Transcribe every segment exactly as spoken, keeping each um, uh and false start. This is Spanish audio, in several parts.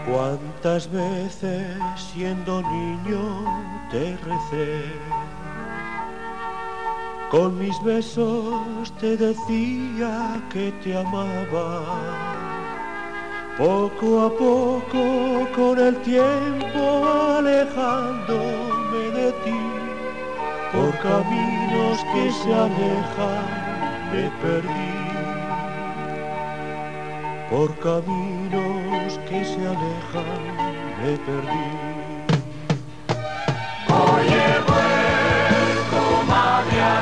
Cuántas veces siendo niño te recé, con mis besos te decía que te amaba. Poco a poco con el tiempo alejándome de ti, por caminos que se alejan me perdí. Por caminos que se alejan me perdí. Hoy he vuelto, madre, a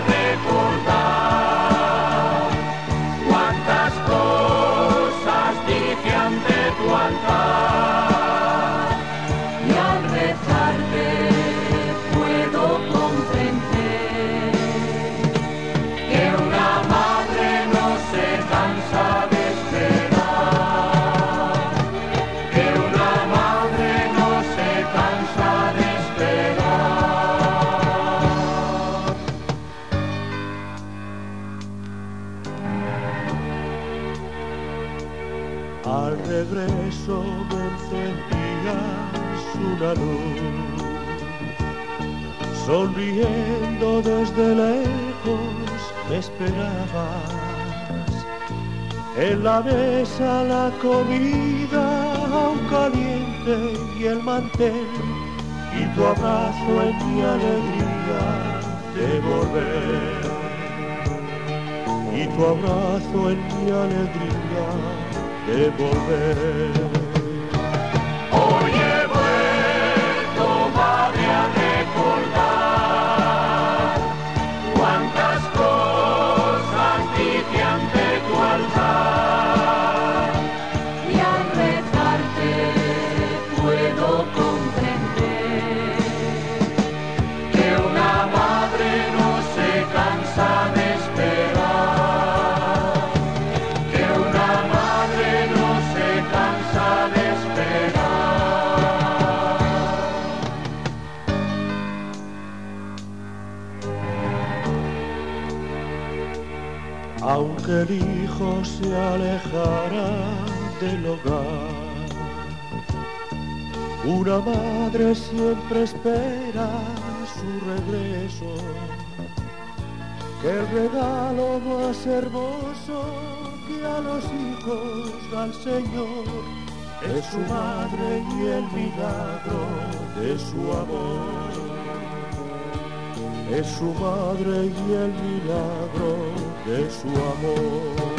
recordar cuántas cosas dije ante tu altar, y al rezarte puedo comprender que una madre no se cansa de esperar, que una madre no se cansa de Al regreso me encendías una luz, sonriendo desde lejos me esperabas. En la mesa la comida aún caliente y el mantel, y tu abrazo en mi alegría de volver, y tu abrazo en mi alegría de volver. Hoy he vuelto, madre, a recordar cuántas cosas dije ante tu altar, y al rezarte puedo comprender que una madre no se cansa de esperar, que una madre no se cansa de Aunque el hijo se alejara del hogar, una madre siempre espera su regreso, que el regalo más hermoso que a los hijos da el Señor es su madre y el milagro de su amor. Es su madre y el milagro de su amor.